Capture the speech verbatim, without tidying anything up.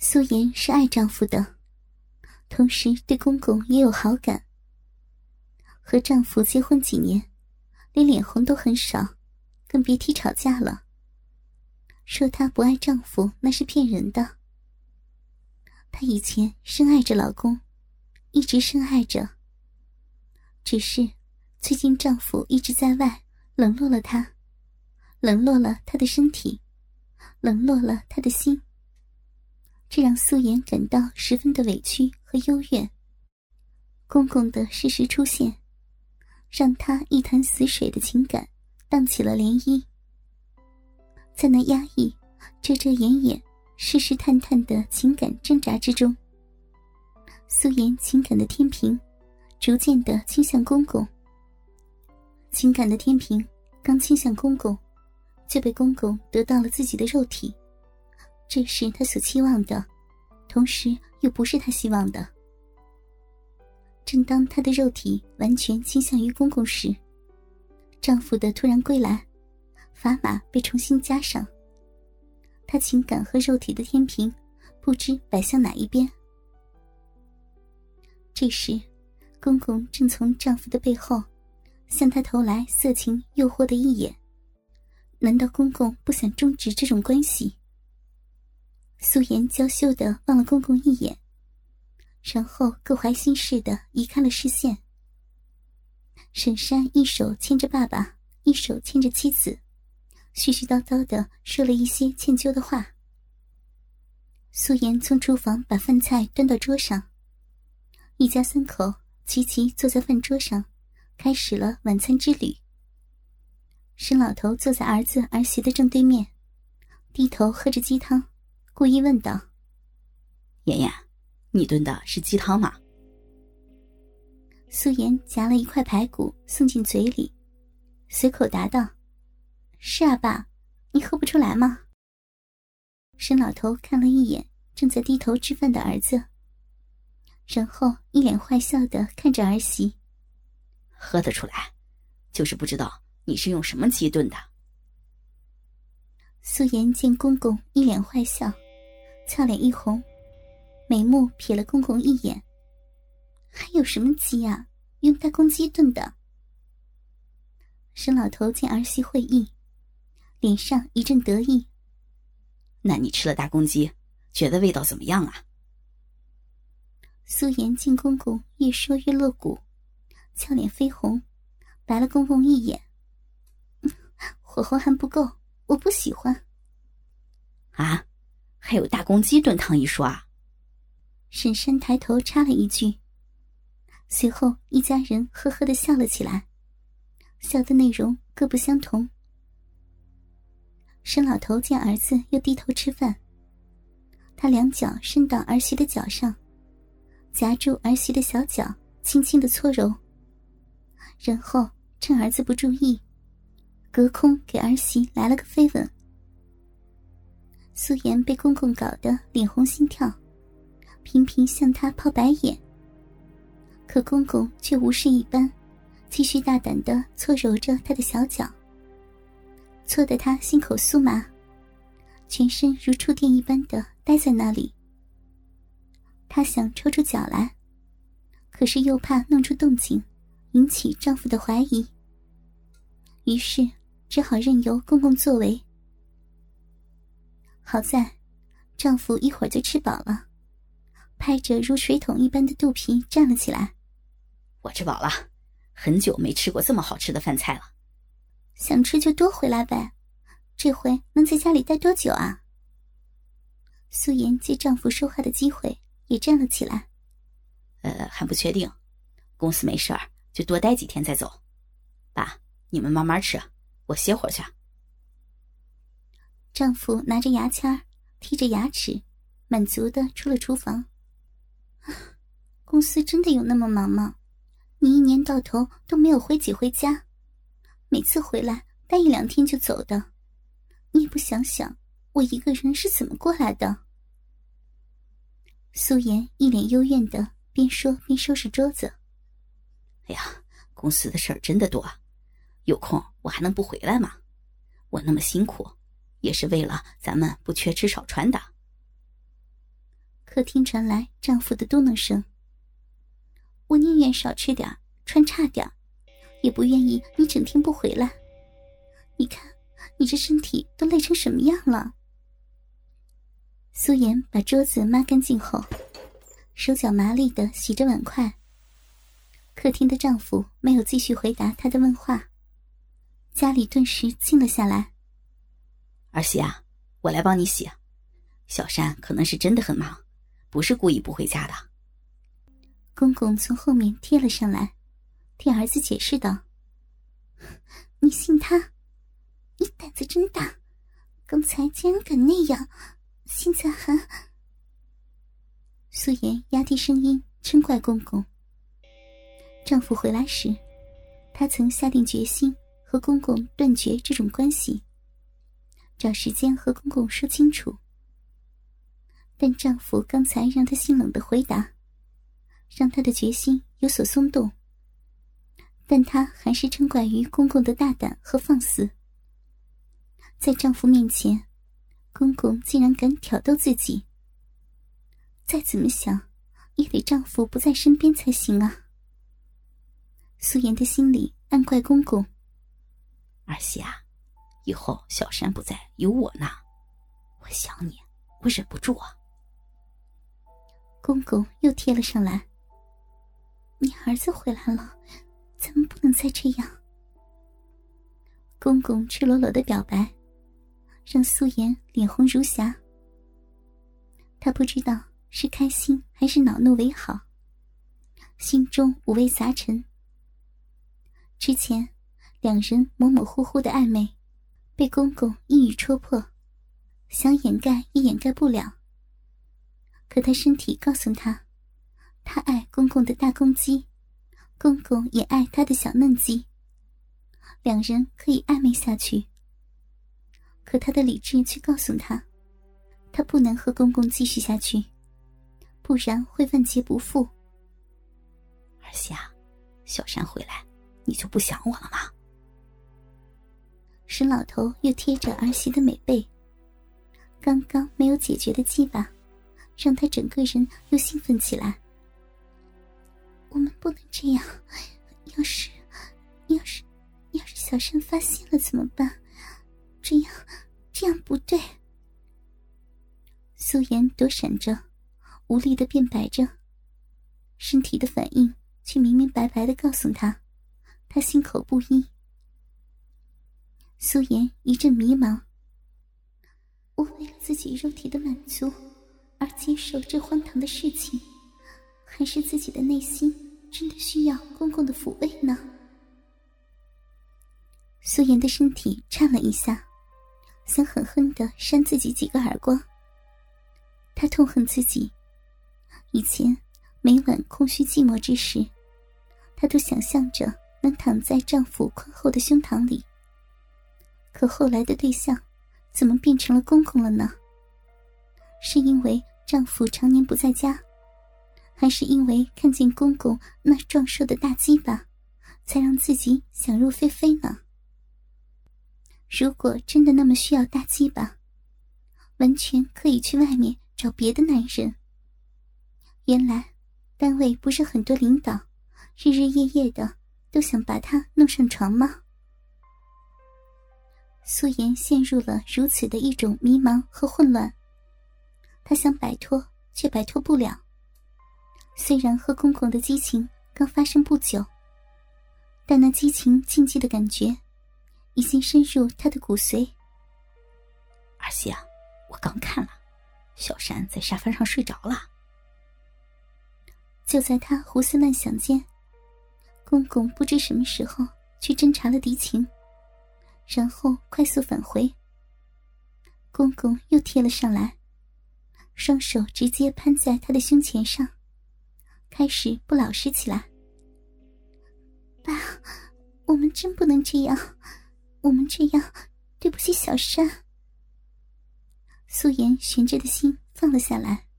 苏妍是爱丈夫的，同时对公公也有好感。和丈夫结婚几年，连脸红都很少，更别提吵架了。说她不爱丈夫那是骗人的。她以前深爱着老公，一直深爱着。只是最近丈夫一直在外，冷落了她，冷落了她的身体，冷落了她的心。这让苏妍感到十分的委屈和幽怨。公公的适时出现，让她一潭死水的情感荡起了涟漪。在那压抑、遮遮掩掩、试试探探的情感挣扎之中，苏妍情感的天平逐渐地倾向公公。情感的天平刚倾向公公，就被公公得到了自己的肉体，这是他所期望的，同时又不是他希望的。正当他的肉体完全倾向于公公时，丈夫的突然归来，砝码被重新加上，他情感和肉体的天平不知摆向哪一边。这时公公正从丈夫的背后向他投来色情诱惑的一眼，难道公公不想终止这种关系？苏妍娇羞地望了公公一眼，然后各怀心事地移开了视线。沈山一手牵着爸爸，一手牵着妻子，絮絮叨叨地说了一些歉疚的话。苏妍从厨房把饭菜端到桌上，一家三口齐齐坐在饭桌上，开始了晚餐之旅。沈老头坐在儿子儿媳的正对面，低头喝着鸡汤，故意问道： 妍妍，你炖的是鸡汤吗？ 苏妍夹了一块排骨送进嘴里，随口答道：是啊爸，你喝不出来吗？沈老头看了一眼正在低头吃饭的儿子，然后一脸坏笑地看着儿媳： 喝得出来，就是不知道你是用什么鸡炖的。 苏妍见公公一脸坏笑，俏脸一红，眉目瞥了公公一眼：还有什么鸡啊，用大公鸡炖的。沈老头见儿媳会意，脸上一阵得意： 那你吃了大公鸡，觉得味道怎么样啊？ 苏妍见公公越说越露骨，俏脸绯红，白了公公一眼：火候还不够，我不喜欢。 啊，还有大公鸡炖汤一说啊？ 沈山抬头插了一句，随后一家人呵呵地笑了起来，笑的内容各不相同。沈老头见儿子又低头吃饭，他两脚伸到儿媳的脚上，夹住儿媳的小脚，轻轻地搓揉，然后趁儿子不注意，隔空给儿媳来了个飞吻。苏妍被公公搞得脸红心跳，频频向他抛白眼，可公公却无事一般，继续大胆地搓揉着他的小脚，搓得他心口酥麻，全身如触电一般地待在那里。他想抽出脚来，可是又怕弄出动静引起丈夫的怀疑，于是只好任由公公作为。好在丈夫一会儿就吃饱了，拍着如水桶一般的肚皮站了起来： 我吃饱了，很久没吃过这么好吃的饭菜了。 想吃就多回来呗，这回能在家里待多久啊？苏妍借丈夫说话的机会也站了起来： 呃，还不确定，公司没事儿就多待几天再走。爸，你们慢慢吃，我歇会儿去。 丈夫拿着牙签剔着牙齿，满足地出了厨房。公司真的有那么忙吗？你一年到头都没有回几回家，每次回来待一两天就走的，你也不想想我一个人是怎么过来的。苏妍一脸幽怨地边说边收拾桌子： 哎呀，公司的事儿真的多，有空我还能不回来吗？我那么辛苦，也是为了咱们不缺吃少穿的。 客厅传来丈夫的嘟囔声：“我宁愿少吃点，穿差点，也不愿意你整天不回来。你看，你这身体都累成什么样了？”苏妍把桌子抹干净后，手脚麻利地洗着碗筷。客厅的丈夫没有继续回答她的问话，家里顿时静了下来。 儿媳啊，我来帮你洗。小山可能是真的很忙，不是故意不回家的。 公公从后面贴了上来，替儿子解释道：“你信他？你胆子真大，刚才竟然敢那样，现在还……”苏妍压低声音嗔怪公公。丈夫回来时，她曾下定决心和公公断绝这种关系，找时间和公公说清楚。但丈夫刚才让她心冷的回答，让她的决心有所松动。但她还是嗔怪于公公的大胆和放肆。在丈夫面前，公公竟然敢挑逗自己，再怎么想也得丈夫不在身边才行啊。苏妍的心里暗怪公公：“ 儿媳啊，以后小山不在，有我呢，我想你，我忍不住啊。” 公公又贴了上来：“你儿子回来了，咱们不能再这样。”公公赤裸裸的表白，让苏妍脸红如霞。她不知道是开心还是恼怒为好，心中五味杂陈。之前两人模模糊糊的暧昧，被公公一语戳破，想掩盖也掩盖不了。可他身体告诉他，他爱公公的大公鸡，公公也爱他的小嫩鸡，两人可以暧昧下去。可他的理智却告诉他，他不能和公公继续下去，不然会万劫不复。 儿媳啊，小山回来，你就不想我了吗？ 沈老头又贴着儿媳的美背，刚刚没有解决的鸡巴让他整个人又兴奋起来。我们不能这样，要是要是要是小山发现了怎么办？这样这样不对。苏妍躲闪着，无力地辩白着，身体的反应却明明白白地告诉他，他心口不一。苏妍一阵迷茫，我为了自己肉体的满足而接受这荒唐的事情，还是自己的内心真的需要公公的抚慰呢？苏妍的身体颤了一下，想狠狠地扇自己几个耳光。她痛恨自己，以前每晚空虚寂寞之时，她都想象着能躺在丈夫宽厚的胸膛里。可后来的对象怎么变成了公公了呢？是因为丈夫常年不在家，还是因为看见公公那壮硕的大鸡巴，才让自己想入非非呢？如果真的那么需要大鸡巴，完全可以去外面找别的男人。原来单位不是很多领导日日夜夜的都想把他弄上床吗？苏妍陷入了如此的一种迷茫和混乱，她想摆脱却摆脱不了。虽然和公公的激情刚发生不久，但那激情禁忌的感觉已经深入她的骨髓。 儿媳啊，我刚看了，小山在沙发上睡着了。 就在她胡思乱想间，公公不知什么时候去侦查了敌情，然后快速返回。公公又贴了上来，双手直接攀在他的胸前上，开始不老实起来。爸，我们真不能这样，我们这样对不起小山。苏妍悬着的心放了下来。